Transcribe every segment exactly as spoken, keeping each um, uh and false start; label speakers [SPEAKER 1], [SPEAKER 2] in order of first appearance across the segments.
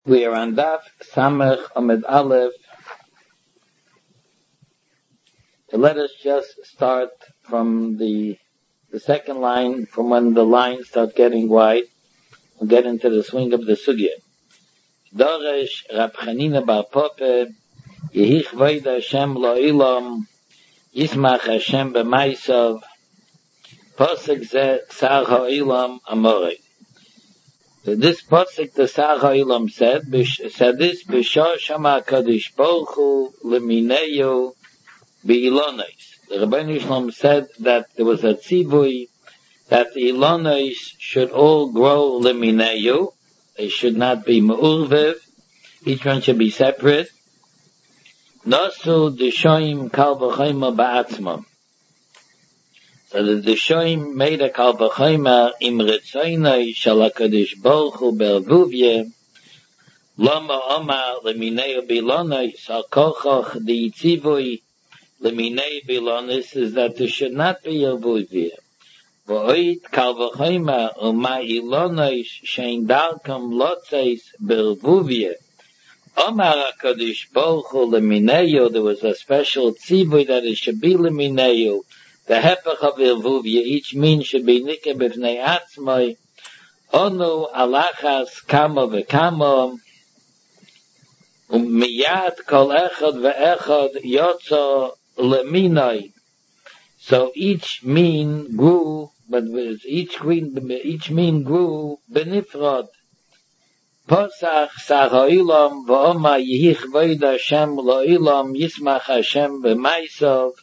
[SPEAKER 1] We are on Daf Samech Amid Aleph. Let us just start from the the second line, from when the lines start getting wide. We'll get into the swing of the sugya. Doresh Rab Chanina Bar Pope Yehich Voida Hashem Lo Ilam Yismach Hashem B'Maisav Posek Ze Ksar HaIlam Amorei. So this pasuk the Ksar HaIlam said, said this, B'shor Shama HaKadosh Baruch Hu L'Mineyu B'Ilonos. The Rabbeinu Shalom said that there was a tzivui that the Ilonos should all grow L'Mineyu. They should not be Me'urvev. Each one should be separate. Nosu D'shoim Kal V'choyma Ba'atzmam. So the D'shoim made a Kal V'choyma im Retzoynoi Shal HaKadosh Baruch Hu Be'ervuvye Lama Omar L'Mineyu B'Ilonos Al Kochoch D'Yitzivui L'Minei Bilonis is that there should not be a Ervuvye. V'oit Kal V'choyma Uma Ilonos Shein Darkam Lotzeis Be'ervuvye Omar HaKadosh Baruch Hu L'Mineyu. There was a special tzivui that it should be L'Mineyu. The hepech of Ervuvye, each mean should be Nikeh B'fnei Atzmai. Onu Alachas Kama V'Kama Miyad Kol Echad V'Echad Yotza L'Minai. So each mean grew, but each green, each mean grew Benifrod. Posach Ksar HaIlam V'Oma Yehich Voida Hashem Lo Ilam Yismach Hashem B'Maisav.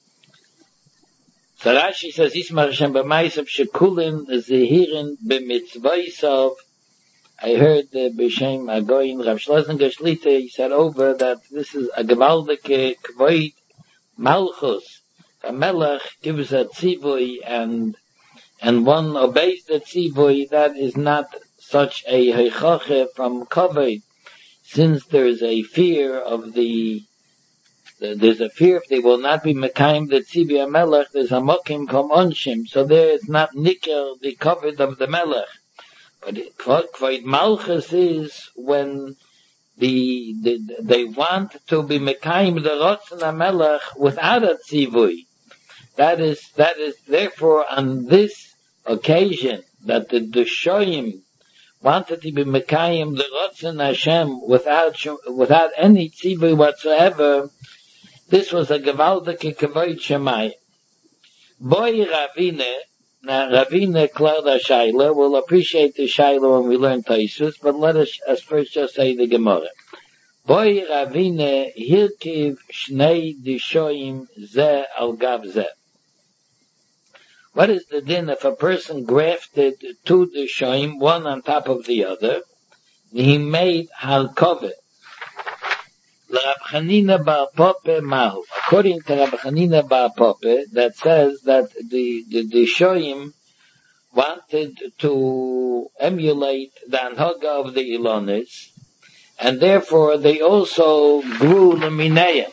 [SPEAKER 1] So Rashi says, Yismach Hashem B'Maisav Shekulin Zehirin B'Mitzvaysav. I heard uh, B'Shem Agoyin Rav Schlesinger Shlita, he said over that this is a gewaldike kvoid malchus. A melech gives a tzivui and and one obeys the tzivui. That is not such a heichache from kavod, since there is a fear of the, the there's a fear if they will not be mekayim the tzivui melech. There's a mokim kom onshim, so there is not nikel the kavod of the melech. But kvoid malchus is when the, the they want to be mekayim the rotzen hamelech without a tzivui. That is that is therefore on this occasion that the D'shoim wanted to be mekayim the rotzen Hashem without without any tzivui whatsoever. This was a gewaldike kavod shemayim. Boy Ravine. Now, Ravina declared a Shaila. We'll appreciate the Shaila when we learn Taisus, but let us, us first just say the Gemara. Boy Ravina hirkiv shnei dishoim ze al gav ze. What is the din if a person grafted two dishoim, one on top of the other? He made halkovet. Rab Chanina Bar Pope Mahu. According to Rab Chanina Bar Pope, that says that the the, the Shoim wanted to emulate the Anhaga of the Ilonis, and therefore they also grew the Minayim.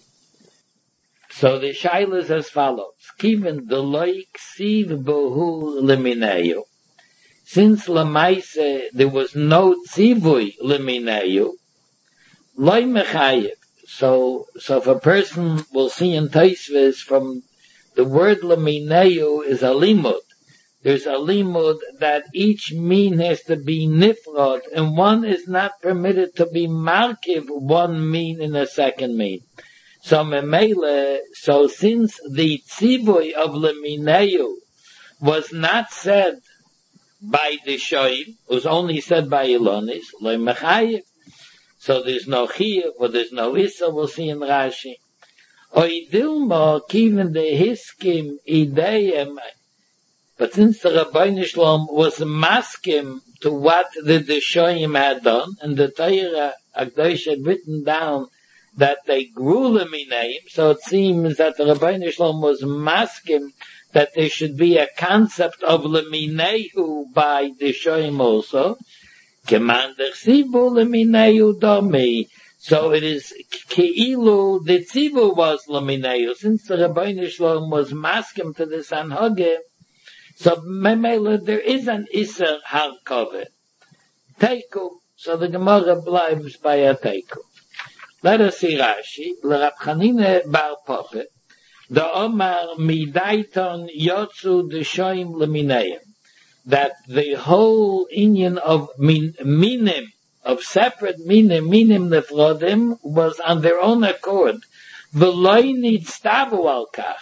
[SPEAKER 1] So the Shaila is as follows: Kiven the loik siv bohu leminayu. Since Lamaise there was no tzivui leminayu. Loi mechayev. So, so if a person will see in Taisvis from the word lemineu is a limud. There's a limud that each mean has to be nifrod, and one is not permitted to be markiv one mean in a second mean. So memele, so since the tzivui of lemineu was not said by the shoim, was only said by Ilonis, loi mechayev. So there's no chiyuv, or there's no issa, we'll see in Rashi. Oidilma, even the hiskim ideyim, but since the Rabbeinu Shalom was maskim to what the D'shoim had done, and the Torah Akdosh had written down that they grew leminaim, so it seems that the Rabbeinu Shalom was maskim that there should be a concept of lemineu by D'shoim also. Commander Sivu leminayu domi. So it is keilu the Tzivu was leminayu. Since the Rabbeinu Shalom was maskim to this anhage, so memela there is an iser harkove. Teiku So the Gemara bleibt by a teiku. Let us see Rashi. L'Rab Chanina bar Papa, the Omar midaiton yotzu d'shoim leminayim. That the whole union of min, minim, of separate minim, minim nefrodim, was on their own accord. V'loi nitztavu al kach.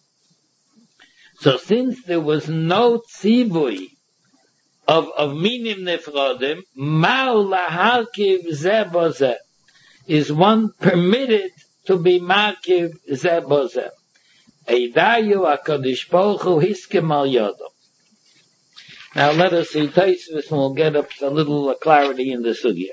[SPEAKER 1] So since there was no tzivui of, of minim nefrodim, ma'u laharkiv ze bo ze. Is one permitted to be markiv ze bo ze. Eidayu HaKadosh Baruch Hu hiskem al yodo. Now let us see Taisvis and we'll get up a little clarity in the sugya.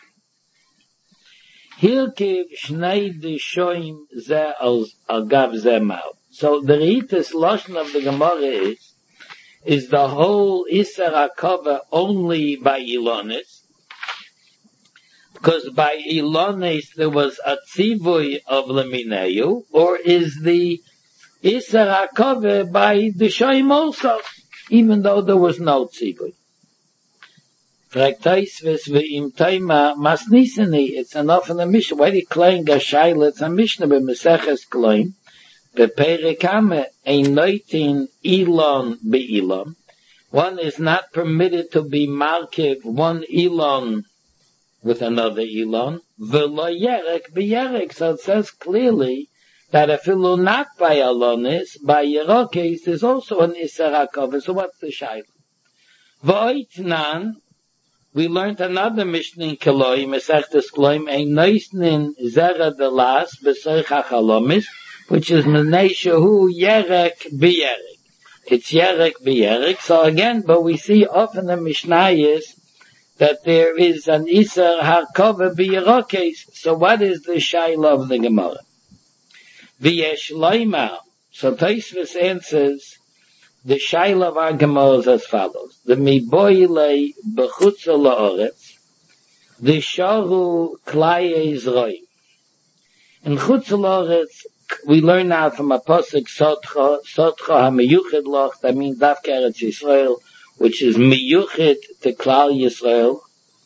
[SPEAKER 1] Hilkiv shnei d'shoim ze al gav ze mal. So the Reitis Lashon of the Gemara is, is the whole Isser HaKava only by Ilonis, because by Ilonis there was a tzivui of Lemineu, or is the Isser HaKava by the Shoim also, even though there was no tzivui. It's enough in the Mishnah. Why do you claim Gashayla? It's a Mishnah by Meseches claim. Beperikame ein noitin ilon beilon. One is not permitted to be markiv one ilon with another ilon. V'lo yerek b'yerek. So it says clearly that if it will not by alonis, by yerokes, there's also an Isser HaKava. So what's the shayla? V'oitnan, we learned another Mishnah in Keloi, Mesechtes Kloim, ein noisnin zera delas b'soich hachalomis, which is Menei Shehu Yerek B'Yerek. It's Yerek B'Yerek. So again, but we see often in Mishnayos that there is an Isser HaKava B'Yerokes. So what is the Shaila of the Gemara? V'yesh Loimar. So Tosfos answers, the Shaila of our Gemara is as follows. The Miboile B'chutz La'oretz, the Sharu Klai Ezroi. In Chutz La'oretz, we learn now from a posuk Sotcha, Sotcha HaMeyuched Loch, that means Dafka Eretz Yisrael, which is Meyuched to Klal Yisrael.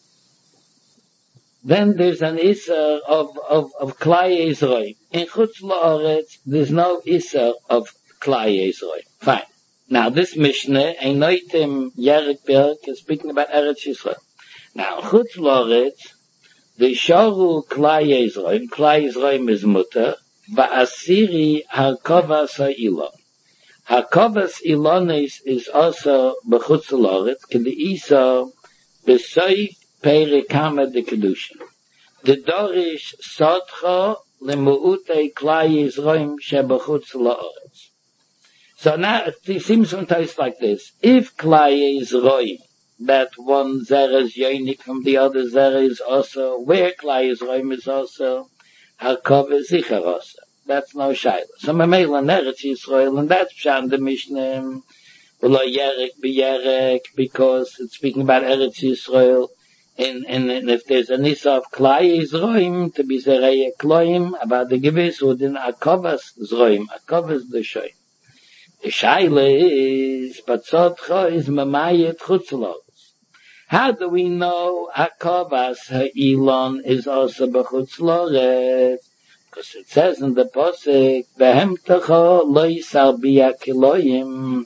[SPEAKER 1] Then there's an Isser of, of, of Klai Yisrael. In Chutz La'oretz, there's no Isser of Klai Yisrael. Fine. Now this Mishnah, Einoitim Yerek B'Yerek, is speaking about Eretz Yisrael. Now, Chutz La'oretz, the Sharu Klai Yisrael, Klai Yisrael is Mutter, Ba'asiri Harkovas Ha'ilon. Harkovas Ilonis is also B'chutz La'oretz, K'di Isa B'soif Perikama de Kedushin. The Dorish Sotcha Lemu'utei Klai Yisrael She'b'chutz La'oretz. So now it seems sometimes like this. If Klai Yisrael, that one Zera is Yonik from the other Zera is also, where Klai Yisrael is also, Harkova Zichar also. That's no Shaila. So Mamela Neretz Yisrael, and that's Pshan the Mishnah, V'lo Yerek B'Yerek, because it's speaking about Eretz Yisrael, and, and, and if there's a Nisa of Klai Yisrael, to be Zerei Kloim, about the Gewiss, within Harkovas Zroim, Harkovas the Shoy. The Shaila is, but Sotcha is Mamayet Chutz La'oretz. How do we know Harkovas Ha'ilon is also B'chutz La'oretz? Because it says in the Posek, Behemtecha lo yisar biya kiloyim.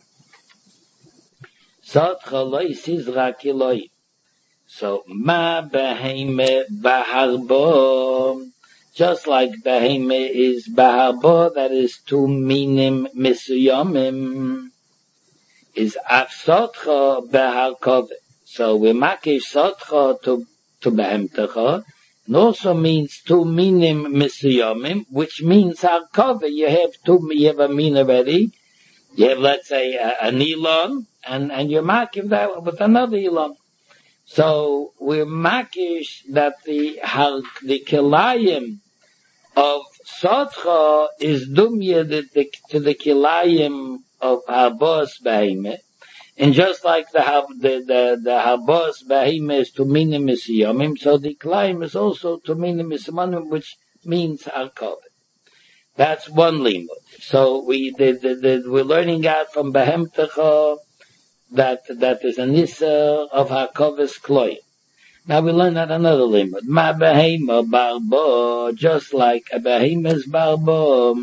[SPEAKER 1] Sotcha lo yisizra kiloyim. So, ma beheme baharbo. Just like beheme is baharbo, that is two minim misuyomim, is af sotcha beharkove. So we makish sotcha to, to behemtecha. It also means two minim misuyomim, which means harkove. You have two, you have a min already. You have, let's say, a, an ilon, and, and you makish that with another ilon. So we're makish that the, the kilayim of sotcha is dumya to the kilayim of harbos behemeh. And just like the the the, the habos behemah is to minim misiyomim, so the klaim is also to minim misiyomim, which means harkov. That's one limud. So we the, the, the, we're learning out from behemtecha that that is an issa of harkovas kloim. Now we learn that another limit. Ma behema barbo, just like a behemoth's barbo.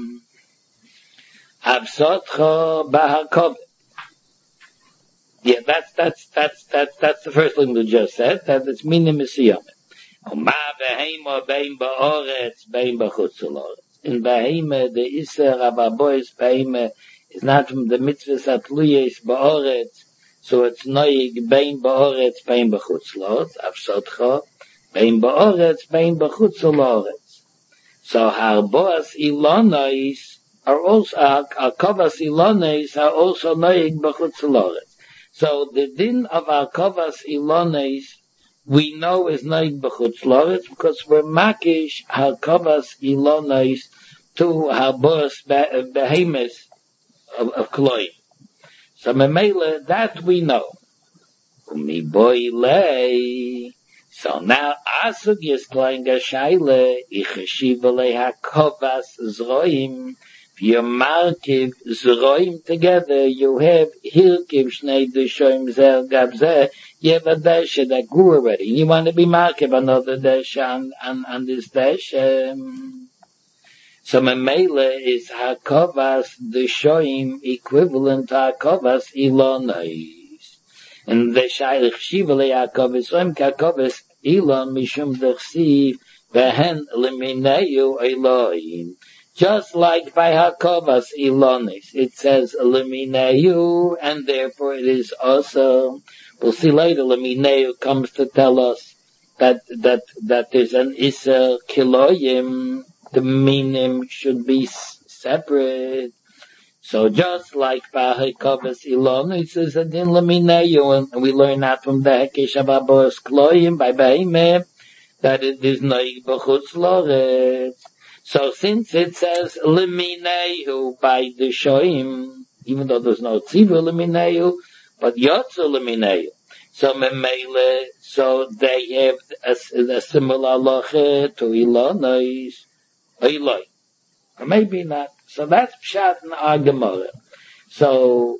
[SPEAKER 1] Avsotcha bahakov. Yeah, that's, that's, that's, that's, that's the first thing we just said, that it's minim mesiyamim. Ma behema bein ba'oretz, bein b'chutz l'oretz. In behema, the iser ababois behema is not from the mitzvahs atluyes ba'oretz, so it's noig bein ba'oretz, bein b'chutz l'oretz, avsotcha, bein ba'oretz, bein b'chutz l'oretz. So harboas ilonais are also, harkovas ilonais are also noig b'chutz l'oretz. So the din of harkovas ilonais we know is noig b'chutz l'oretz because we're makish harkovas ilonais to harboas behemoths of, of kloim. So memele, that we know. Mi boy lay. So now asug is kloim gashayle icheshiv alei harkovas zroim. If you markiv zroim together, you have hirkiv shnei deshoim zer gab zeh. You have a dash that grew already. You want to be markiv another dash on, on, on this dash. Um, so memele is harkovas deshoim equivalent to harkovas ilonais. And the shaykh shivale harkovas zroim harkovas ilon mishum dechsiv vehen limineu elohim. Just like by harkovas ilonis, it says limineu, and therefore it is also. We'll see later. Limineu comes to tell us that that that there's an iser kiloyim. The minim should be s- separate. So just like by harkovas ilonis, it says in limineu, and we learn that from the hekesh of abos kloyim by behemah that it is noig b'chutz l'oretz. So since it says limineu by the shoim, even though there's no tzivur limineu, but yotzu limineu. So memele, so they have a, a similar loche to ilonois, iloi. Or maybe not. So that's pshat in our Gemara. So,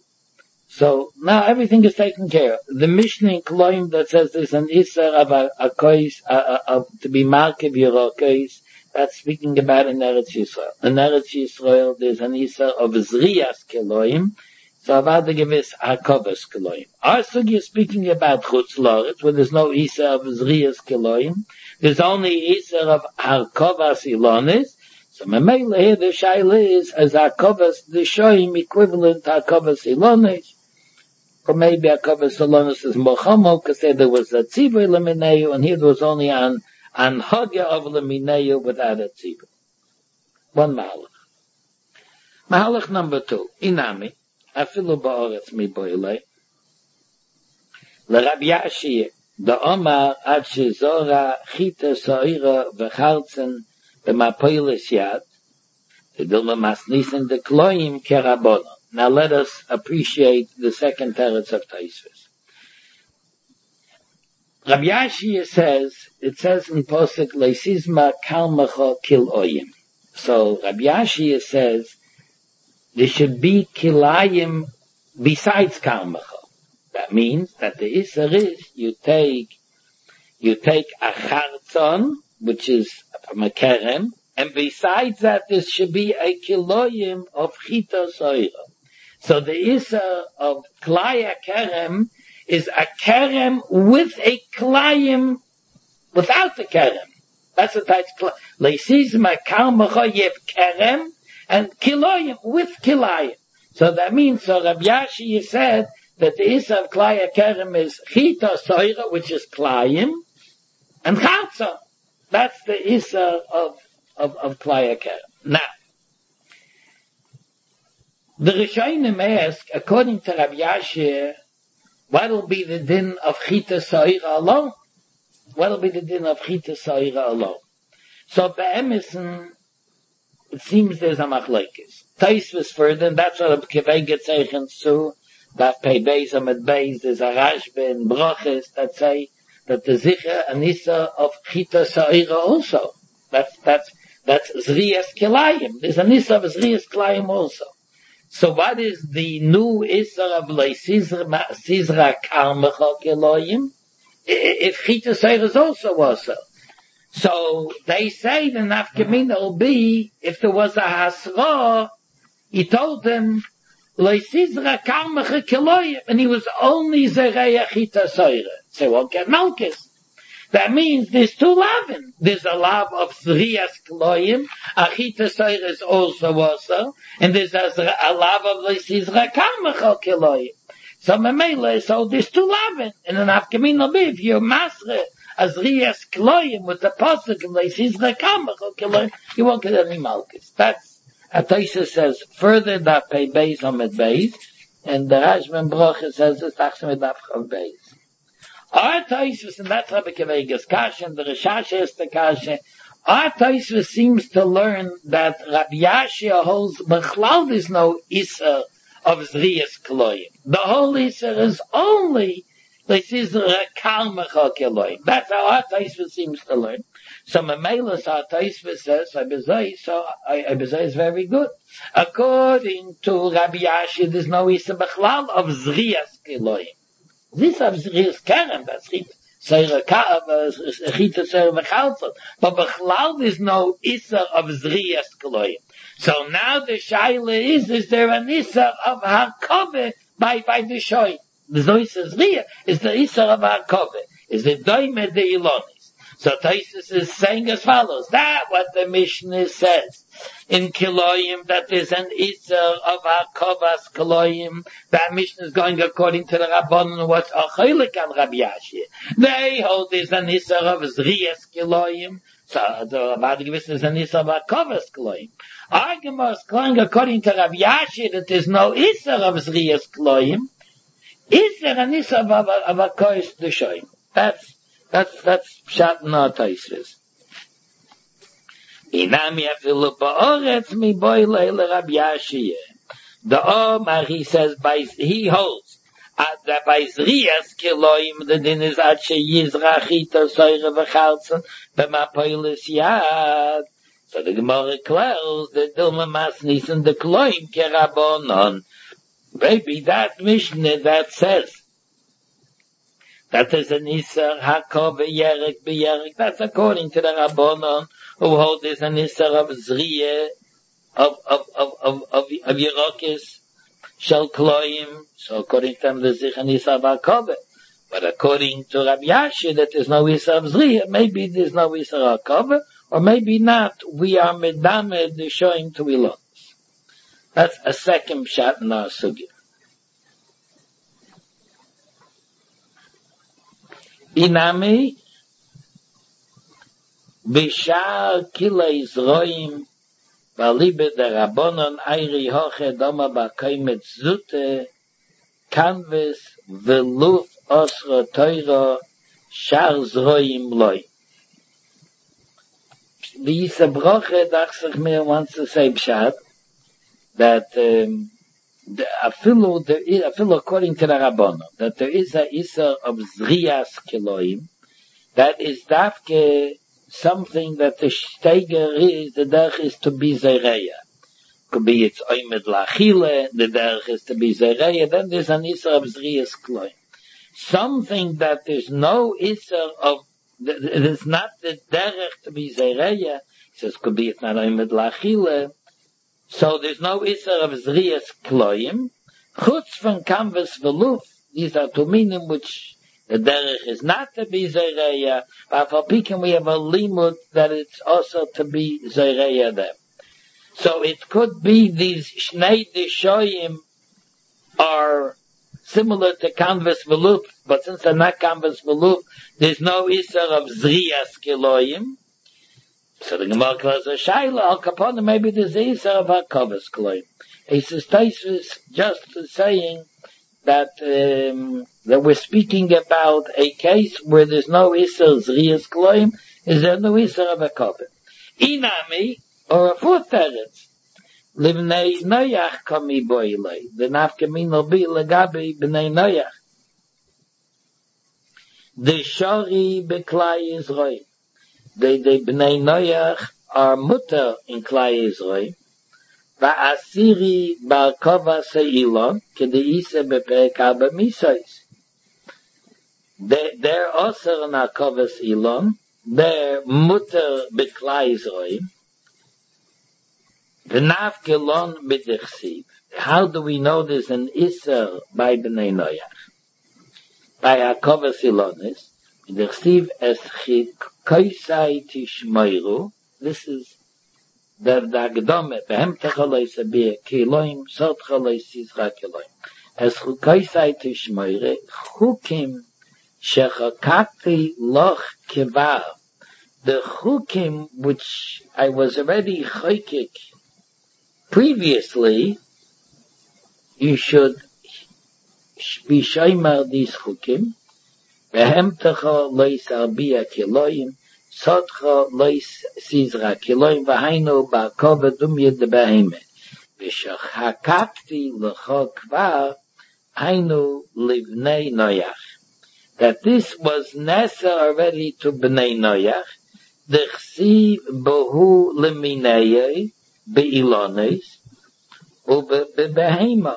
[SPEAKER 1] so now everything is taken care of. The Mishnah in Kloim that says there's an iser of a, a kois, a, a, a, to be markiv yerokos, that's speaking about in Eretz Yisrael. In Eretz Yisrael, there's an Isser of Zriyas Keloim, so about the gewiss Harkovas Keloim. Our sugi is speaking about Chutz L'oretz, where there's no Isser of Zriyas Keloim. There's only Isser of Harkovas Ilonis. So Memele here, the Shaila is as Harkovas Deshoim equivalent to Harkovas Ilonis. Or maybe Harkovas Ilonis is Mochamo, because there was a Tzivur Lemineu, and here there was only an and hagya of lemineu without a tzibur. One mahalach. Mahalach number two. Inami, afilu ba'oretz mi boilei. LeRab Yashi, the Omar ad shezora chita soira v'chartzen b'mapoilis yad. The dilma masnisen de kloim kerabona. Now let us appreciate the second teretz of Taisvis. Rabbi Yashi says, it says in Posek, Leisizma kalmacha kil oyim. So Rabbi Yashi says, there should be kilayim besides kalmacha. That means that the Isser is, you take, you take a chartzon, which is from a kerem, and besides that there should be a kiloyim of chita soira. So the Isser of klaya kerem is a kerem with a klayim without the kerem. That's the type of leisizma kalmacha yev kerem and kiloyim with kilayim. So that means, so Rabbi Yashi said that the Isser of klaya kerem is chita soira, which is klayim, and chatza. That's the Isser of, of, of klaya kerem. Now, the Rishonim ask, according to Rabbi Yashi, what'll be the din of chita soira alone? What'll be the din of chita soira alone? So be'emison, it seems there's a machlekes. Taisvis further, and that's what Kivay gets eichens to, that pei beis amid beis, there's a Rashbe and Broches that say that the Zicher and Issa of chita soira also. That's, that's, that's Zriyas Kilayim. There's an Issa of Zriyas Kilayim also. So what is the new Isser of Leisizra Karmecha Keloyim? if Chita Seir is also also. So they say the nafkamina will be, if there was a hasra, he told them, and he was only Zereya Chita Seir. Say, well, get Malkis. That means there's two lavin. There's a lav of Zriyas Kloyim, Achita Seir is also also, and there's a, a lav of Leisizra Karmachal Kloyim. So Memele, so there's two lavin. And an Afkamin will be, if you're Masre, as Zriyas Kloyim with the Pasuk of Leisizra Karmachal Kloyim, you won't get any Malkis. That's, Ataisa says, further that pay Beis on Med Beis, and the Rajman Brocha says, it's Achsam Edaf Chav Beis. Our Taisvus, and that's Rabbi Kevegas Kasha, and the Rishash is the Kasha, our Taisvus seems to learn that Rabbi Yashia holds, Bechlal there's no Issa of Zriyas Kloyim. The whole Issa is only, this is Rakal Mechal Kloyim. That's how our Taisvus seems to learn. So Memelas, our Taisvus says, Abizai, so Abizai is very good. According to Rabbi Yashia, there's no Issa Bechlal of Zriyas Kloyim. This is Zriyas Keren, that's Chita Seir V'Chalzot. But Bechlal there's no Issa of Zriyas Kloyim. So now the Shaila is, is there an Issa of Hakove by, by the Shoy? There's no Issa Zriyah, is the Issa of Hakove. Is the Doime de Ilonis. So Taisus is saying as follows, that what the Mishnah says in Kiloyim, that there's an Issa of Hakovas Kiloyim, that Mishnah is going according to the Rabbanon, what's Achilik and Rabbi Yashia. They hold there's an Issa of Zriyas Kiloyim, so the Rabbi Gewiss is an Issa of Hakovas Kiloyim. Argument is going according to Rabbi Yashia that there's no Issa of Zriyas Kiloyim. Is there an Issa of Hakovas Kiloyim? That's That's, that's Pshat Nataisvis. Inami afilu ba'oretz mi boi leile Rabbi Yashia. The Omar, he says, by, he holds, at that by Zriyas Kiloyim, the din is at she yizrachita soire v'chalzen, b'mapoilis yad. So the Gemara declares, the Dilma Masnis and the Kiloyim kerabonon. Maybe that Mishnah that says, that is an Isser Hakov Yerek B'Yerek. That's according to the Rabbanon who hold this an Isser of Zriyah, of, of, of, of, of, of Yerokis, Shel Kloim. So according to them, there's an Isser of Hakov. But according to Rabbi Yashia, that there's no Isser of Zriyah, maybe there's no Isser of Hakov, or maybe not. We are Medamed showing to Ilonis. That's a second shot in our Sugya. Inami bishar kilei zroim valibe der Rabbanon ayri hoche doma bakaymet zute canvas veluf osra toira shar zroim loy. The Yisa Broche Dachsach Mir wants to say Pshat that um, The, afilu, there is, afilu according to the Rabbanon, that there is a Issa of Zriyas Kiloim, that is dafke something that the Steiger is, the derech is to be Zereya. Could be it's Oymed Lachile, the derech is to be Zereya, then there's an Issa of Zriyas Kiloim. Something that there's no Issa of, there's not the derech to be Zereya, he says could be it's not Oymed Lachile, so there's no Isser of Zriyas Kloyim. Chutz from canvas veluf, these are two minim which the derech is not to be Zereya, but for Pekin we have a limud that it's also to be Zereya there. So it could be these Shnei Dishoyim are similar to canvas veluf, but since they're not canvas veluf, there's no Isser of Zriyas Kloyim. So the Gemara calls a Shaila, Al Kapona, maybe there's the Issa of HaKovas Kloim. He says, Taisus just saying that, um, that we're speaking about a case where there's no Issa of Zriyas Kloim, is there no Issa of HaKovas? Inami, or a fourth teretz, Livnei Noyach Kami Boilei, the Nafkamin will be Legabi B'nei Noyach. The Shori Beklai Yisroi. They, they Bnei Noyach are mutter in Klai Yisroi. Va'asiri Barkova Se'ilon, K'de'ise Beperek Arba Misois. they, they're also an Akovas Ilon, they're Mutter Beklaizroim, V'nav Kelon B'dichsiv. How do we know there's an Isser by B'nai Noach? By Akovas Ilonis, B'dichsiv es Chikoisai Tishmoiru, this is the Dagdome, Behem Techaloi Sabir, Keloim, Sot Chaloi Sizra Keloim. Es Chikoisai Tishmoiru, Chukim, Shechakakti Loch Kivar, the Chukim which I was already Chokik previously, you should be shomer these Chukim, Behemtecha lois arbia Keloim, Sotcha lois Sizra Keloim, Vahainu Ba'akova Dumyed Behemet, V'shechakakti Locho Kvar, Hainu Livnei Noach. That this was Nesa already to Bnei Noach, the Chsiv Bohu Leminei Be'ilones, Ube Behema.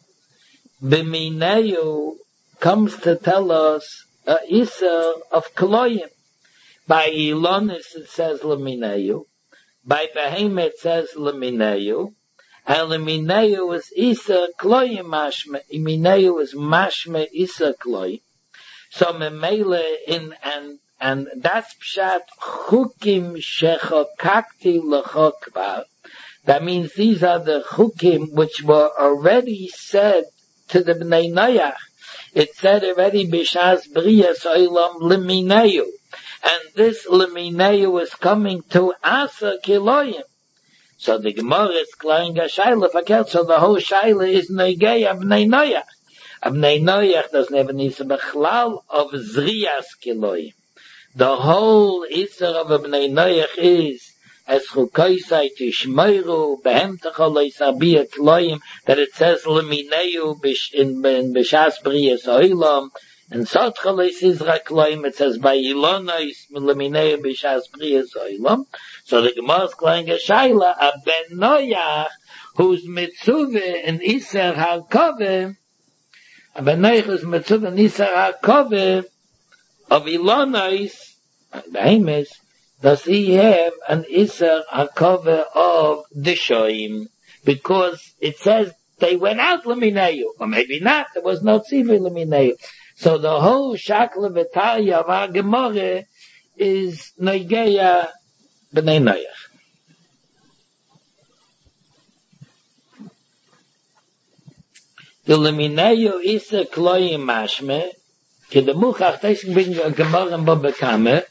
[SPEAKER 1] Bemineu comes to tell us a Isser of Kloyim. By Ilones it says Lemineu, by Behema it says Lemineu, and Lemineu is Isser Kloyim Mashme, Lemineu is Mashme Isser Kloyim. So memele in and and that's pshat chukim shechokakti lechokvar. That means these are the chukim which were already said to the Bnei Noach. It said already b'shas briyas olam lemineu, and this lemineu is coming to asa kiloyim. So the Gemara is klein gashayla fakert. So the whole shayla is negei of Bnei Noach. Abnei Noach doesn't have an Isser Bechlal of Zrias Kiloim. The whole Isser of Abnei Noach is as Chukoisai Tishmoiru Behem Techoloi Sabia Kiloim, that it says Lemineu in B'shas Briyas Oilam, and Sotcholoi Sizra Kiloim it says by Ilonois Lemineu B'shas Briyas Oilam. So the Gemara is calling a Shaila, Abnei Noach, who's Mitzuve in Isser HaKoveh, Aber Neichus Metzuv Nisar HaKoveh of Ilonois, Behemes, does he have an Isar HaKoveh of Dishoim? Because it says they went out Lemineu, or maybe not, there was no Tzivi Lemineu. So the whole Shakla V'Tarya of our Gemara is Noigeya B'nei Noach. The Lemineu is a Kloyim Mashme, ke the Muchach Teisik bring a Gemara and Baba Kamer.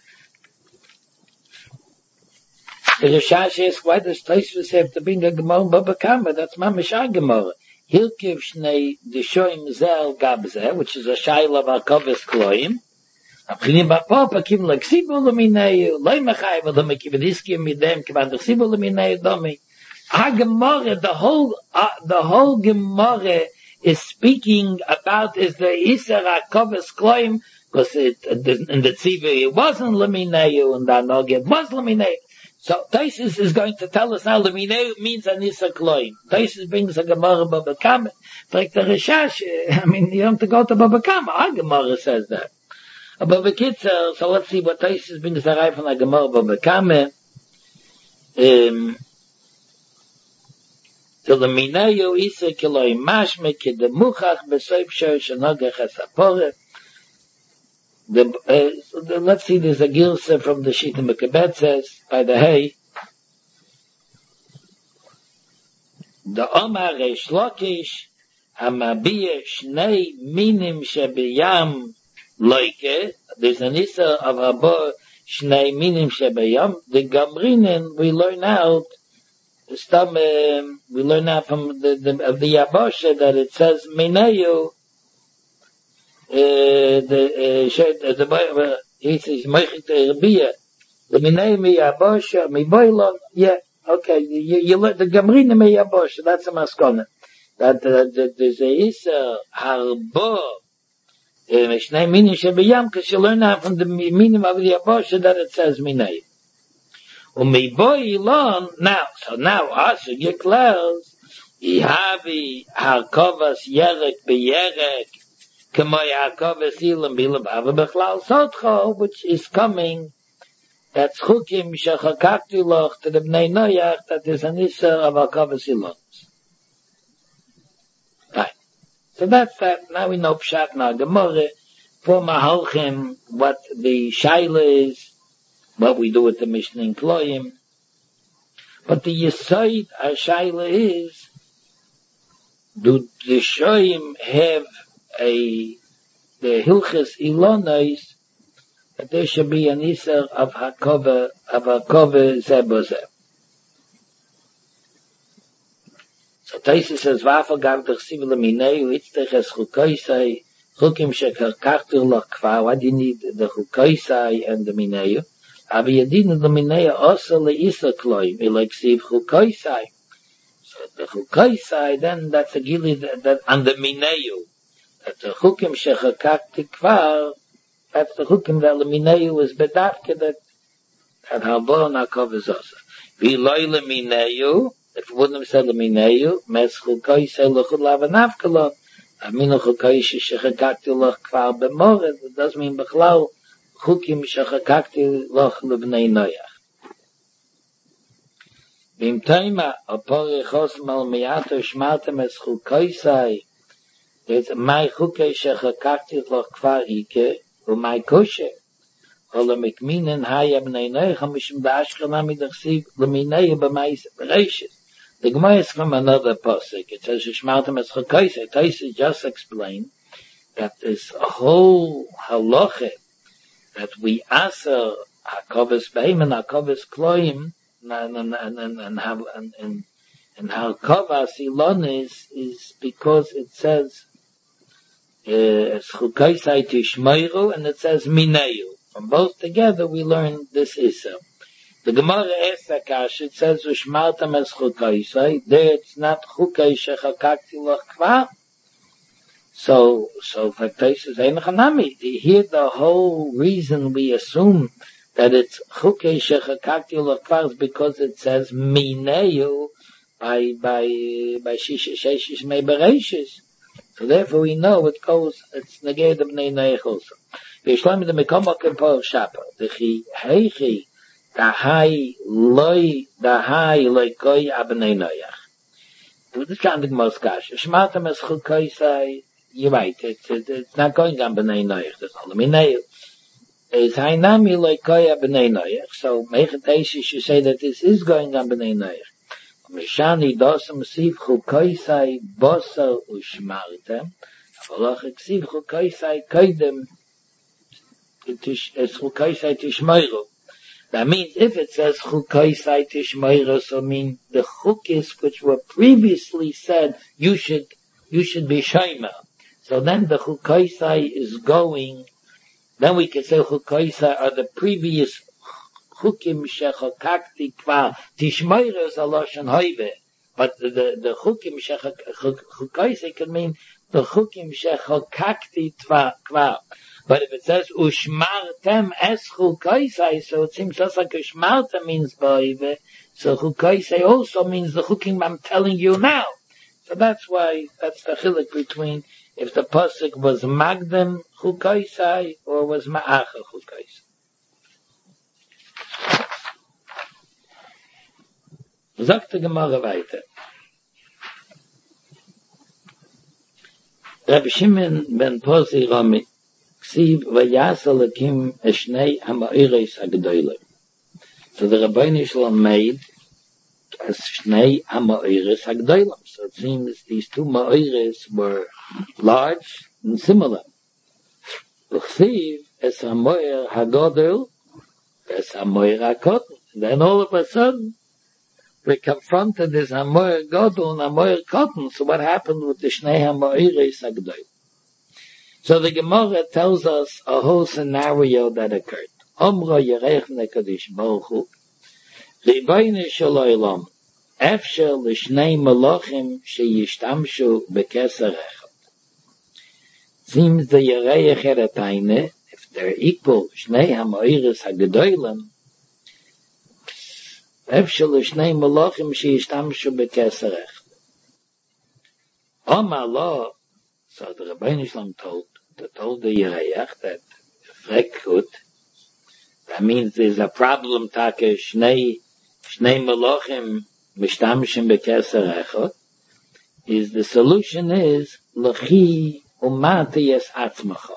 [SPEAKER 1] The Rishash is why does Teisik have to bring a Gemara and Baba Kamer? That's Mamashah Gemara. He'll give Shnei Dishoim Zel Gabzeh, which is a Shaila of Akovis Kloyim. Abchinim Bapapa Kim Leksibu Lemineu, Loi Mechai V'Dome Kivadiskim Midem Kivad Leksibu Lemineu Domi. Our Gemara, the whole, uh, the whole Gemara is speaking about is the Isser HaKovas Kloim, because it, in the Tzivi it wasn't Lemineu, and the Anoge it was Lemineu. So Taisus is going to tell us now Lemineu means an Isser Kloim. Taisus brings a Gemara Baba Kama. Like the Rishash, I mean, you don't have to go to Baba Kama. Our Gemara says that. Baba Kitzer, so let's see what Taisus brings the right from the Gemara Baba Kama. Um, So the Minayu Isa Kiloi Mashme Ki the Muchach Besoif Shor Shanogach HaSapore. The, uh, the, let's see, there's a Gilsa from the Shita Mekabet says, by the Hay, the Omar Reish Lakish Hamabiyah Shnei Minim Shebiyam Loike, there's an Isa of Rabbo Shnei Minim Shebiyam, the Gamrinen we learn out Stam, uh, we learn out from the, the of the Yabosha that it says Minayu, uh, the uh, the uh, he says Meichit Rabbiya, the Minayu mi Yabosha mi Boilon. Yeah, okay. You, you learn the Gamrina mi Yabosha. That's a maskana. That uh, the the Zeisa Harbo Mishnei Minim Shebiyam, because you learn out from the Minim of the Yabosha that it says Minayu. Now, so now also declares, Ihavi Harkovas Yerek Beyerek which is coming, that's chukim shechakakti loch to the bnei noyach, that is an isser of hakavas ilon. Right. So that's that. Now we know pshat na gemara for mahalchim what the shaila is, what we do with the Mishnah in Kloim. But the yesod our shaila is, do the shoyim have a the hilchas ilonos, that there should be an iser of hakova of hakova zeboze. So Taisa says, "Vafal gav d'chsiv leminei uitztech es chukoisai chukim shekakachtur lo kvar." Why do you need the chukoisai and the minei? Abi yadin the minei also leisa kloim ileksiv chukoisai. So the chukoisai, then that's a gili that, that and the minei. That the chukim shekakachtur kvar. That's the chukim that the minei was bedavke that that harbon hakov is also. V'loi leminei. If it wouldn't have said leminei, mes chukoisai lechud lavanavkalon. Aminu chukoisai shechakakti loch kvar b'mored. It does mean b'chlal chukim shechakakti loch lebnei noyach. B'im toima apori chosm al miyato shmartem es chukoisai. It's my chukei shechakakti loch kvar ike u'mai kosher. Ola mikminen haya b'nei noyach hamishim ba'ashkana midachsiv leminei b'mais b'reishis. The Gemara is from another pasuk. It says, "Shmartem es chukoisai." Taisa just explained that this whole halacha that we answer hakavos beim and hakavos kloim and and and and and have and and and hakavos ilon is is because it says es chukoisai tishmeiru and it says mineu. From both together we learn this issa. The Gemara asks Akash, it says, "Ushmartam es chukoisai." There it's not chukei shechakakti loch kvar. So, so for Taisa ein chanami. Here the whole reason we assume that it's chukei shechakakti loch kvar is because it says mineu by by by shisha sheshish mei bereishis. So therefore we know it goes. It's neged b'nei noyach also. V'yishlam the mekomah kempor shapa. The chi heichi. Dahai loy, dahai loy koi abnei noyach. This is kind of moskash. Shmartem es chukoisai. You're right. It's, it's, it's not going on bnei noyach. That's all. Minei. It's hainami loy koi abnei noyach. So, mechatesh should say that this is going on bnei noyach. Mishani dosam siv chukoisai bosa ushmartem. Avalach siv chukoisai koidem. Es chukoisai tishmoiru. That means if it says chukoisai tishmoiru, so mean the chukis which were previously said you should you should be shomer. So then the chukoisai is going. Then we can say chukoisai are the previous chukim shechakakti kvar. Tishmoiru is a lashon hoive, but the the, the chukim shechakakti can mean the chukim shechakakti kvar. But if it says ushmartem es chukoisai, so it seems just like ushmartem means boive, so chukoisai also means the chukim I'm telling you now. So that's why that's the chiluk between if the pasuk was magdem chukoisai or was ma'acha chukoisai. Sagt die Gemara weiter. Rabbi Shimon ben Posi Rami Ksiv vayasal akim eshnei ha'ma'ires ha'gedolim. So the Rabbeinu Shalom made as shnei ha'ma'ires ha'gedolim. So it seems these two ma'ires were large and similar. Ksiv es ha'ma'ir ha'godol es ha'ma'ir ha'kotel. Then all of a sudden we confronted this ha'ma'ir godol and ha'ma'ir kotel. So what happened with the shnei ha'ma'ires ha'gedolim? So the Gemara tells us a whole scenario that occurred. Omra yerechne kadosh baruch hu, Ribono shel olam, efshar l'shnei malachim sheyishtamshu bekeser echad. Seems the yerech eretaine, if they're equal, shnei ha'ma'ires ha'gedolim, efshar l'shnei malachim sheyishtamshu bekeser echad. Omar lo, so the Rabbeinu Shalom told, told the Yereach that Frekut, that means there's a problem, take Shnei, Shnei Melochim, Mishtamshim Bekeser Echot, is the solution is, L'chi umati yes atzmacha.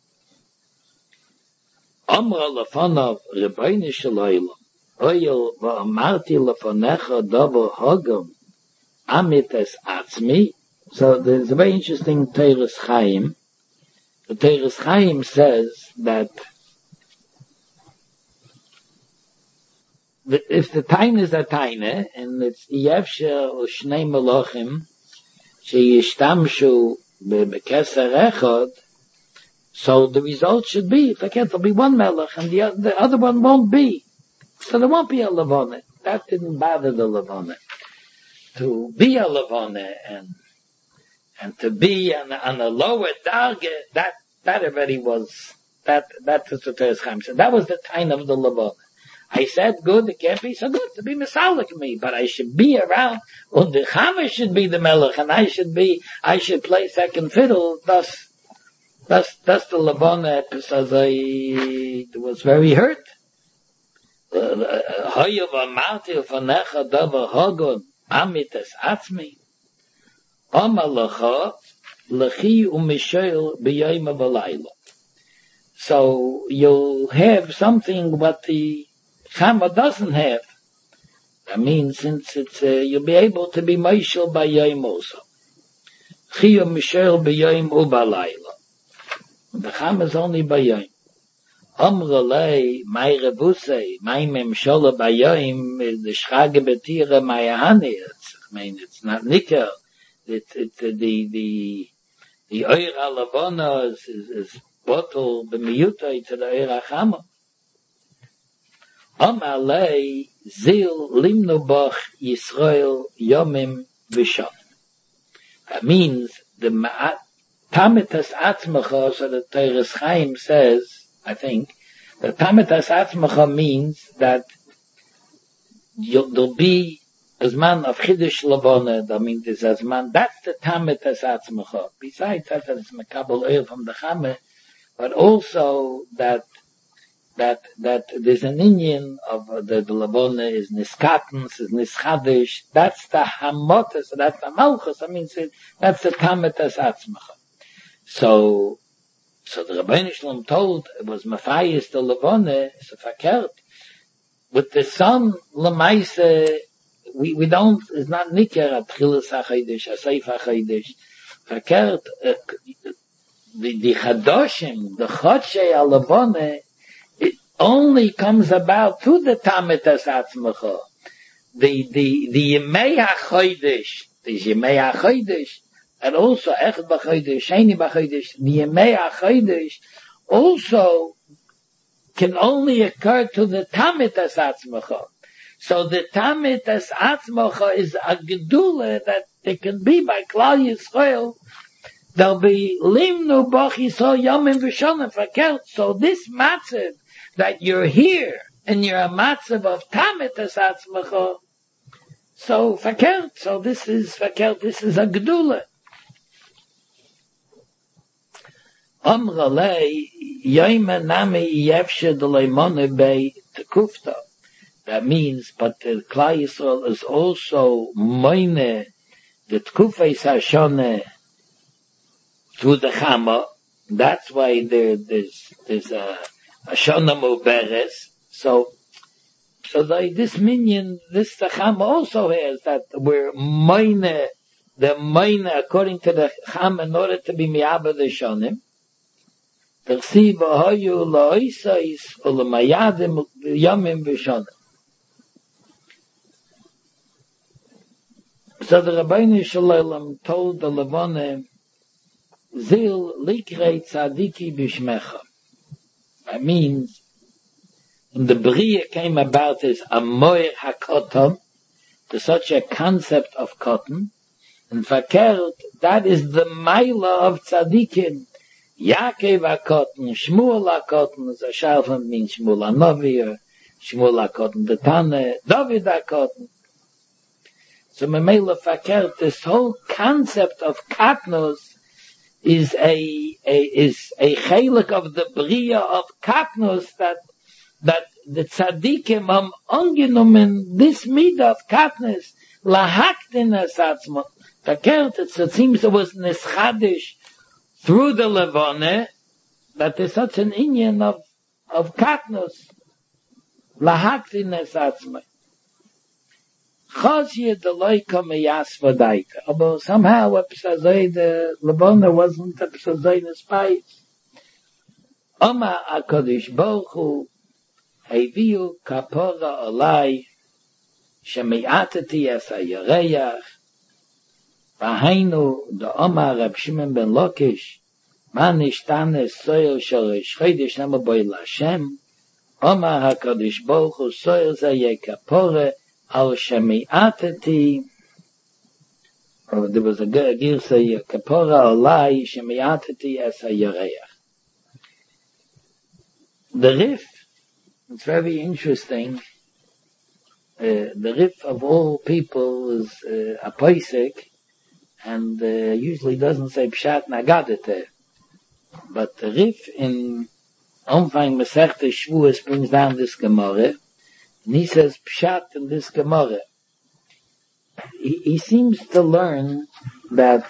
[SPEAKER 1] Amra lefanov Rebbeinu Shalom, Oyel va'amarti lefanecha davar hagam, amit es atzmi. So there's a very interesting Teres Chaim. The Teres Chaim says that if the Taina is a Taina, and it's Yevsha or Shnei Melochim, sheyishtamshu bekeser echad, so the result should be, if I can't, there'll be one Melech, and the, the other one won't be. So there won't be a Levone. That didn't bother the Levone. To be a Levone and and to be on, on a lower darge, that that already was, that that was the Teres Chaim said. That was the time of the Levone. I said, good, it can't be so good to be Mesalik me, but I should be around, and the Chama should be the Melech, and I should be, I should play second fiddle. Thus, thus, thus the Levone, because I was very hurt. Hoyev amarti ufanecha davar hagon, amit es atzmi. Amalacha lechi umishael b'yayim v'layla. So you'll have something what the Chama doesn't have. I mean, since it's uh, you'll be able to be Meishel by Yayim also. Chi umishael b'yayim u'balayla. The Chama is only by Yayim. Amralei my rebusei my memshola by Yayim the Shchage betira my ahani. I mean, it's not nicker. It's it's uh, the the the Oir Alavona is is, is bottle b'miyutai to the Oir Achama. Amalei zil limnu bach Yisrael yomim v'sham. That means the ma'at tamitas atzmacha. So the Teres Chaim says, I think, the tamitas atzmacha means that you'll, there'll be as man of Chiddush Levone, I mean, there's as man, that's the Tamitas Atzmacha. Besides that, that it's Mekabel Oil from the Chame, but also that, that, that there's an Indian of uh, the, the Levone is Niskatens, is Nischadish, that's the Hamotas, that's the Malchus, I mean, that's the Tamitas Atzmacha. So, so the Rebbeinu Shalom told, it was Mafayis the Levone, so verkehrt, with the son, Lemaise, We, we don't, it's not nicker at Chilas HaChadosh, Asayf HaChadosh. Verkehrt, uh, the, the Chadoshim, the Chodshei Alavone, it only comes about to the Tamitas Atzmacha. The, the, the Yemei HaChadosh, the Yemei HaChadosh, and also Echad BaChadosh, Sheni BaChadosh, the Yemei HaChadosh also can only occur to the Tamitas Atzmacha. So the Tamitas Atzmacha is a gedula that they can be by Klal Yisrael. There'll be Limnu Bach Yisrael Yomim V'Shonim Verkehrt. So this matzav that you're here and you're a matzav of Tamitas Atzmacha. So Verkehrt. So this is Verkehrt. This is a gedula. Amralei Yoyma Nami Yevshe D'Leimone Bei Tekufta. That means, but the Klal Yisrael is also moine the Tkufei Sashone through the Chama. That's why there, there's there's a, a Shona Muberes. So, so like this minion, this the Chama also has that we're moine the moine according to the Chama in order to be mi'aba the Shonim. The Chsiva Hoyu La'isais Ulamayadim Yomim V'Shonim. So the Rabbeinu Shalom told the Levone, Zil likrei tzadiki b'shmecha. That means, when the Bria came about as a moir hakoton, to such a concept of cotton, and verkehrt, that is the maila of tzadikim. Yaakov hakoton, Shmuel hakoton, as a shalfam means Shmuel hanavi, or Shmuel hakoton, the Tane, David hakoton. So Memela Fakert, this whole concept of katnos is a, a is a chelik of the bria of katnus that that the tzaddikim am angenommen this mid of katnus lahaktin asatzmo. Verkehrt, it seems it was nischadish through the levone that there's such an inyan of of katnus lahaktin asatzmo. Chazye the loika meyas vadaika. But somehow Epsazay the Levona wasn't Epsazay the spice. Oma HaKadosh Baruch Hu Heviu kapora olai shemi'atati es ha'yareach v'hainu the Oma Reb Shimon ben Lakish man nishtane soil shorish chodesh nama boi l'Hashem Oma HaKadosh Baruch Hu soil zayeh kapora al shemi'atati, or there was a girsa kapora olai shemi'atati es ha'yareach. The Rif, it's very interesting. Uh, the Rif of all people is uh, a poisek, and uh, usually doesn't say pshat nagadete. But the Rif in Umfang Masechta Shvuas brings down this Gemara. And he says pshat in this Gemara. He, he seems to learn that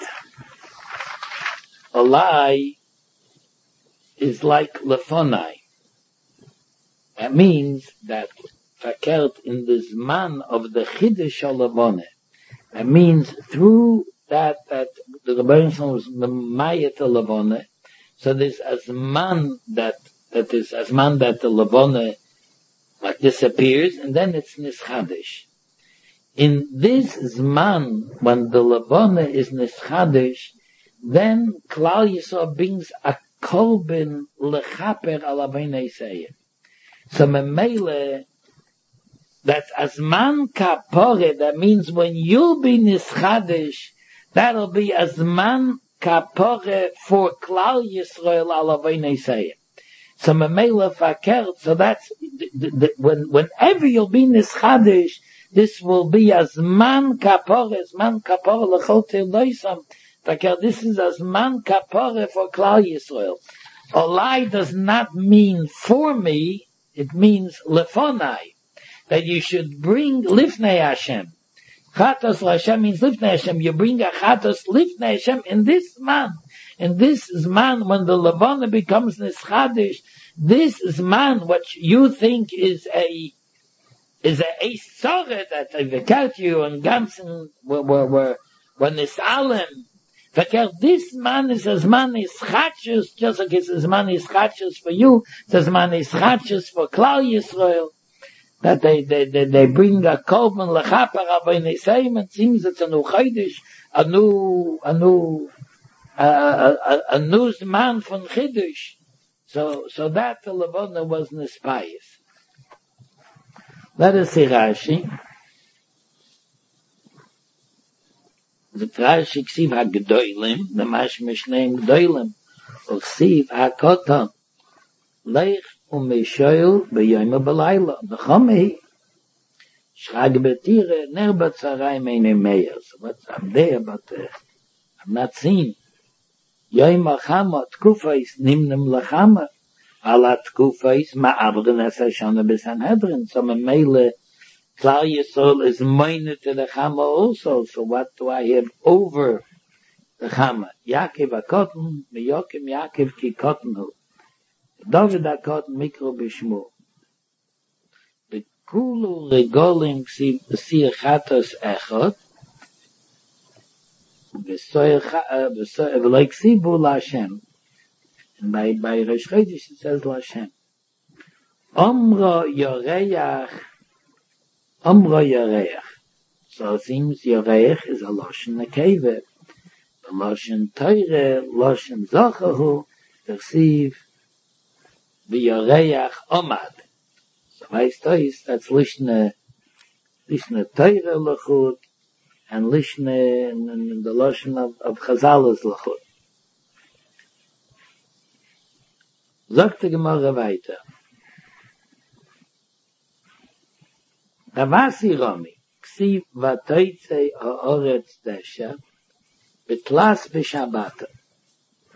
[SPEAKER 1] a lie is like lefonai. That means that fakert in the zman of the chiddush halavone. That means through that that the Rebbeinu Shalom was memayet halavone. So there's a zman that that is a zman that the lavone like disappears, and then it's nischadish. In this zman, when the levona is nischadish, then Klal Yisrael brings a kolben lechaper ala bnei Yisrael. So memele, that's azman kapore. That means when you'll be nischadish, that'll be azman kapore for Klal Yisrael ala bnei Yisrael. So memela fakert, so that's the, the, the, when whenever you'll be nischadish, this will be as man kapore, as man kapore lechol teloisam. Fakert, this is as man kapore for Klal Yisrael. Olai does not mean for me; it means lefonai, that you should bring lifnei Hashem. Chatos Hashem means lifnei Hashem. You bring a chatos lifnei Hashem in this man. And this zman, when the levana becomes nischadish, this zman, what you think is a is a ace tzore that I vekert you and ganzen were were were were nisalem. Vekert, this man is a zman ischachus, just like it's a zman ischachus for you, it's a zman ischachus for Klal Yisrael. That they they they, they bring a korban lechaper aber they say it seems it's a new chodesh, a new a new a a, a new man from Chiddush. So so that the levona was nispayis. Let us see Rashi. The Rashi ksiv ha-gdoilim, the mashmish name gdoilim, or ksiv ha-kotam, leich u'mishoyl b'yoyma b'layla, b'chomehi, shrag b'tire, ner b'tzarai meine meir. So what's, I'm there, but uh, I'm not seen. Yoyma chama, tkufais, nimnem lachama, ala tkufais, ma'abrin es hashana b'sanhedrin. So memele, Klal Yisrael is minor to the chama also. So what do I have over the chama? Yaakov ha-kotten, miyokim Yaakov ki kottenhu. David ha-kotten mikro b'shmu. B'kulu regolim ksir chatos echot, v'loi ksibu l'Hashem. And by, by Rosh Chodesh it says l'Hashem. Omro yoreach, Omro yoreach. So it seems yoreach is a Loshen Nekeve. The Loshen Teire, Loshen Zochahu, Tersiv, v'yoreach omad. So heißt das, that's Lishne, Lishne Teire Lachut, and Lishne, and the Loshen of, of Chazal's Lachut. Sagt die Gemara weiter. Ravasi Romi, ksiv vatoitze ha'oretz desha, betlas v'shabata.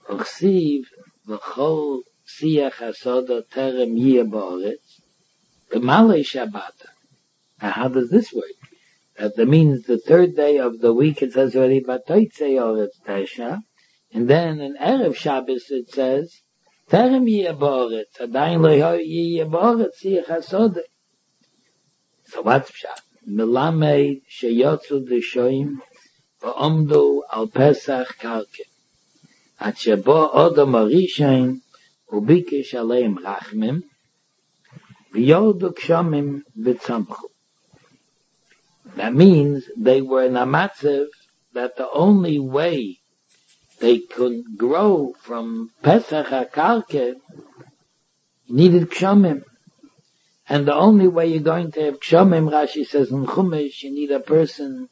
[SPEAKER 1] Ochsiv v'chol siach hasoda terem yeh ba'aretz b'malei Shabbata. Now how does this work? That means the third day of the week it says already Batoitzei Oretz Tesha, and then in Erev Shabbos it says Terem yeh ba'aretz adayin lo yeh ba'aretz siach hasoda. So what's pshat? Melamed sheyotzu d'shoim v'omdu al Pesach karke. At shebo odom arishain ubikish aleim rachmim v'yordu kshamim v'tzamchu. That means they were in a matzav that the only way they could grow from Pesach HaKarke needed kshamim. And the only way you're going to have kshamim, Rashi says in Chumash, you need a person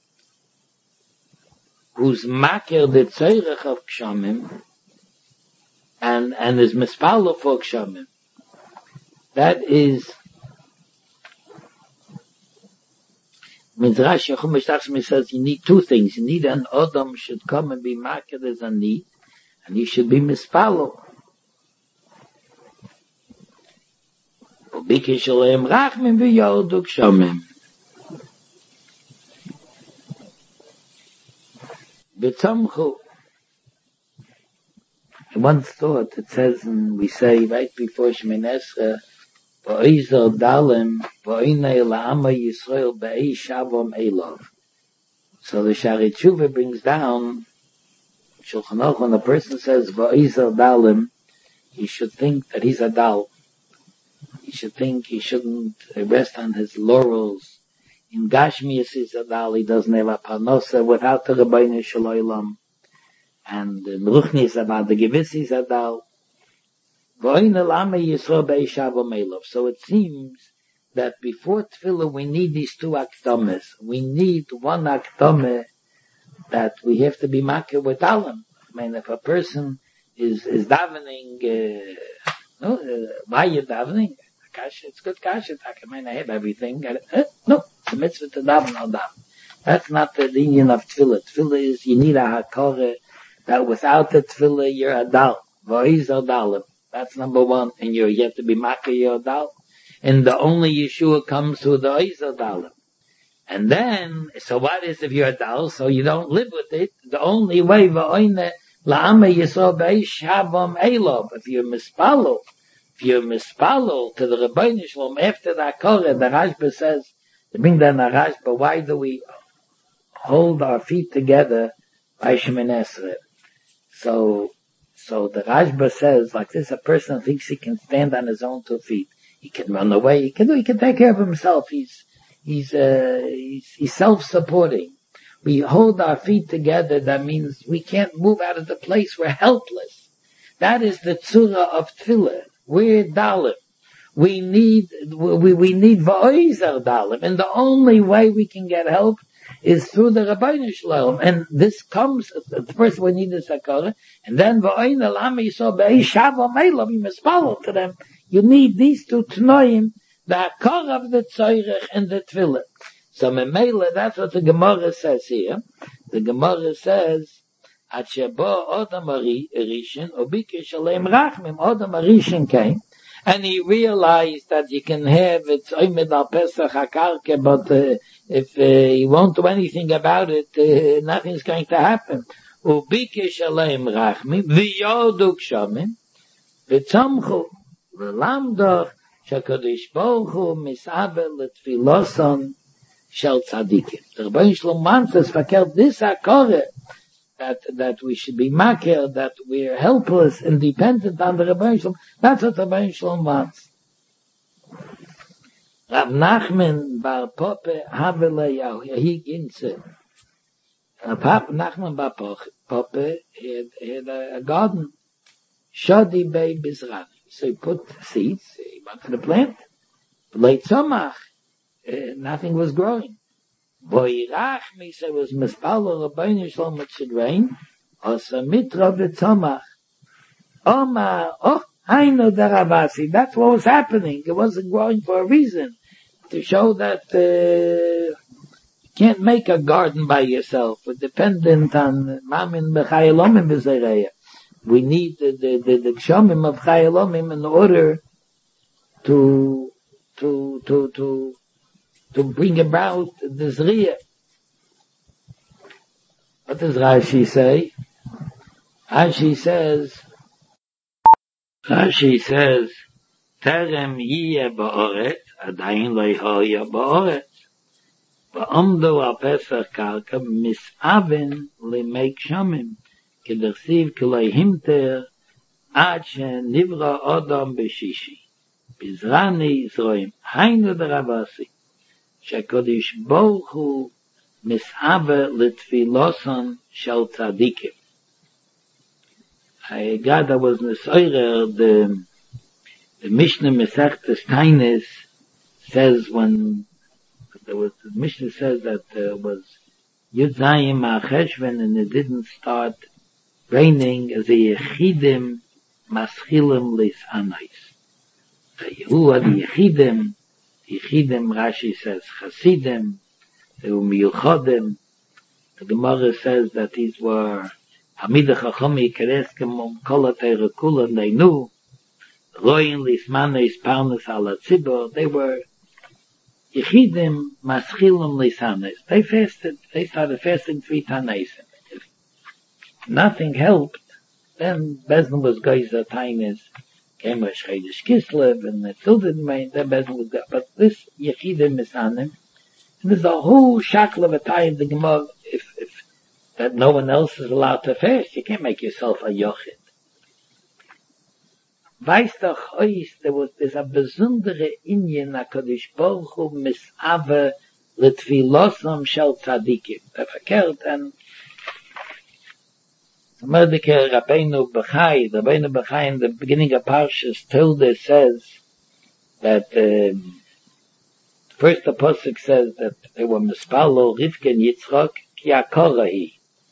[SPEAKER 1] who's makir the tzorech of kshamim and, and is mispalo for kshamim. That is, means Rashi Chumash Tachshmi says you need two things. You need an Adam should come and be makir as a need, and he should be mispalo. Ubikish aleim rachmim v'yordu kshamim. V'tzamchu. I once thought, it says, and we say right before Shemoneh Esrei, v'oizer dalim v'oinei la'ama Yisrael be'ei shavom elov. So the Shari Tshuva brings down, Shulchan Aruch, when a person says v'oizer dalim, he should think that he's a dal. He should think he shouldn't rest on his laurels. In Gashmias is a dal, he doesn't have a parnosa without the Rebbeinu Shel Olam. And the Meruchni is about the Gewiss is a dal. So it seems that before Tefillah we need these two akdamas. We need one akdama that we have to be makir with dalim. I mean, if a person is, is davening, uh, no, uh, why are you davening? Kasha, it's good kasha. I mean, I have everything. Uh, no, it's a mitzvah to daven or daven. That's not the union of tefillah. Tefillah is, you need a hakore that without the tefillah you're a dal. Voiz or dalim. That's number one. And you're, you have to be makir your dal. And the only Yeshua comes through the voiz or dalim. And then, so what is if you're a dal? So you don't live with it. The only way, va'oine la'ama yisrael be'ish havam elov. If you're mispalo, if you're mispalo to the Rebbeinu Shalom after the Akora, the Rashba says, to bring down the Rashba, why do we hold our feet together by Shemoneh Esrei? So, so the Rashba says, like this, a person thinks he can stand on his own two feet. He can run away, he can do, he can take care of himself. He's, he's, uh, he's, he's self-supporting. We hold our feet together, that means we can't move out of the place, we're helpless. That is the tzura of tefillah. We're dalim. We need, we, we need va'oizer dalim. And the only way we can get help is through the Rebbeinu Shalom. And this comes, first we need the sakara, and then va'oiner lama yisrael be'ei shavom elov, you must follow to them. You need these two tnoim, the hakara of the tzorech and the tefillah. So memela, that's what the Gemara says here. The Gemara says, At shebo Odom Arishin, Ubikish aleim rachmim, Odom Arishin came, and he realized that you can have it's oimed al Pesach HaKarke, but uh, if uh, you won't do anything about it, uh, nothing's going to happen. Ubikish aleim rachmim, v'yodu kshamim, v'tzamchu, v'lamdoch, shakadosh Baruch Hu misabel letfiloson shel tzadikim. The Rebbeinu Shalom wants us verkehrt this hakore, that that we should be makir, that we are helpless and dependent on the Rebbeinu Shalom. That's what the Rebbeinu Shalom wants. Rav Nachman bar Pope Haveleyahu, he ginse. Rav Nachman bar Pope had, had a, a garden, Shadi Bei Bizrani. So he put seeds, he wanted to plant. Late Tzomach, uh, nothing was growing. Boirach, me say, was mispalo Rebbeinu Shalom it should rain, osa mitra v'tzomach. Oma, oh, I know the Ravasi, that's what was happening. It wasn't growing for a reason. To show that, uh, you can't make a garden by yourself. We're dependent on Mamin B'chayelomim B'zereya. we need the, the, the, the gshamim of Chai Elomim in order to, to, to, to, to bring about the Zriyah. What does Rashi say? Rashi says, Rashi says, Terem yiyeh ba'oretz, adayin lo yihaya ba'oretz. Va'omdo al pesach karka mis'avin limek shamim, k'dersiv k'lo himter, ad she'nivra odom b'shishi. Bizrani zroim, haynu d'Ravasi, she'kodesh Baruch Hu mis'ave l'tfiloson shel tzadikim. I got that was Nesoirer, the, the Mishnah Mesechtes Tainis says when, there was, the Mishnah says that there uh, was Yud Zayim Ma'acheshven and it didn't start raining as a Yechidim Maschilim Lis Anais. Who are the Yechidim? Yechidim, Rashi says, Chasidim, they were Miyuchodim. The Gemara says that these were Hamida Chachami Kereskim Kol HaTeira Kula, they knew Roin Lismanes Parnas Ala Tzibor, they were Yechidim Maschilim Lisanes. They fasted, they started fasting three Tanesim. If nothing helped, then Bezdin was Geizer Tainus, came a Shchedish Kislev, and it still didn't mean that Bezdin was good. But this Yechidim Misanim, and there's a whole shackle of a time the Gemara, if, if that no one else is allowed to fast, you can't make yourself a Yochid. Weißt doch euch, there was, there's a besondere Inyan HaKadosh Baruch Hu mis'ave l'tfilosam shel tzadikim. Verkehrt, and Mordechai Rabbeinu Bechai, Rabbeinu Bechai in the beginning of Parshas Tilde says that, um, first the Pasuk says that they were mispalo Rivka and Yitzchak ki akorahi.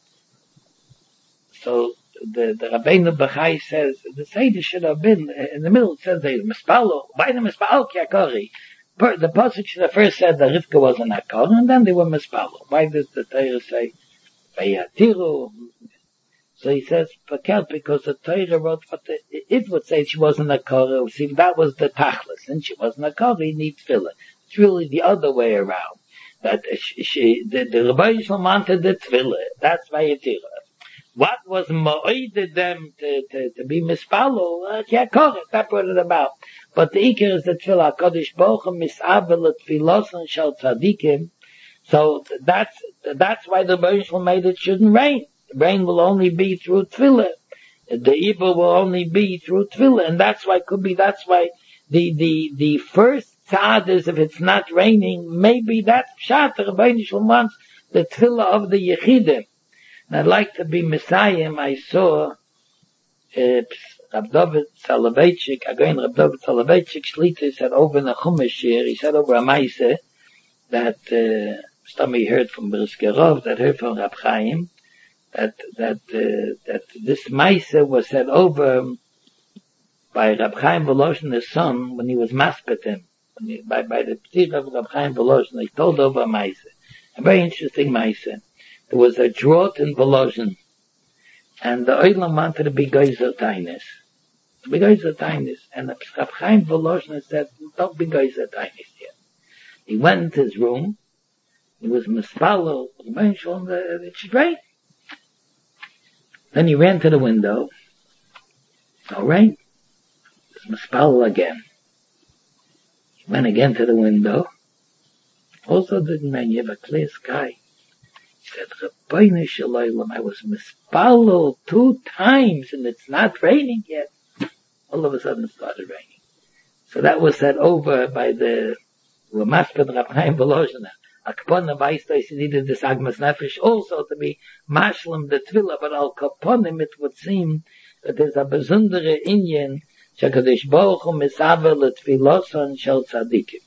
[SPEAKER 1] So the, the Rabbeinu Bechai says, the Seder should have been, in the middle it says they mispalo, why the mispalo ki akori? The Pasuk should have first said that Rivka was an akor, and then they were mispalo. Why does the Torah say, Vayatiru? So he says, because the Torah wrote, what the, it would say she wasn't a Korah. See, that was the Tachlis. And she wasn't a Korah, he needs tefillah. It's really the other way around. That she, she the, the Rebbe Yisrael wanted the tefillah. That's why it is. What was mo'ided them to, to, to be mispalo? Uh, yeah, Korah, that brought it about. But the Iker is the tefillah. Kodesh Baruch Hu mis'avel l'tfiloson shel tzadikim. So that's, that's why the Rebbe Yisrael made it shouldn't rain. Rain will only be through tefillah. The evil will only be through tefillah, and that's why could be. That's why the the the first tzad is if it's not raining, maybe that's pshat. The Rebbeinu Shalom wants the tefillah of the yechidim. And I'd like to be Messiah. I saw uh, Rab David Soloveitchik, again Rab David Soloveitchik Shlita said over in the Chumash here. He said over a Maaseh that uh, somebody heard from Brisker Rov, that heard from Rab Chaim. That that uh, that this Maaseh was said over by Rab Chaim Volozhin, his son, when he was maspetim, when he, by by the ptir of Rab Chaim Volozhin, he told over a Maaseh, a very interesting Maaseh. There was a drought in Volozhin, and the Olam wanted to be Geizer Tainis, to be Geizer Tainis, and Rab Chaim Volozhin said, "Don't be Geizer Tainis yet." He went into his room. He was mispalo. It should rain. Then he ran to the window. No rain. It's mispal again. He went again to the window. Also didn't rain. You have a clear sky. He said, Rabbeinu Shalom, I was mispal two times and it's not raining yet. All of a sudden it started raining. So that was said over by the Ramasped Rab Chaim Volozhin. Akaponim Vaistais needed this Agmas Nefesh also to be Mashlam the Tefillah, but Al Kaponim it would seem that there's a besondere Inyan Shakadosh Baruch Hu Misaver L'Tfiloson Shel Tzadikim.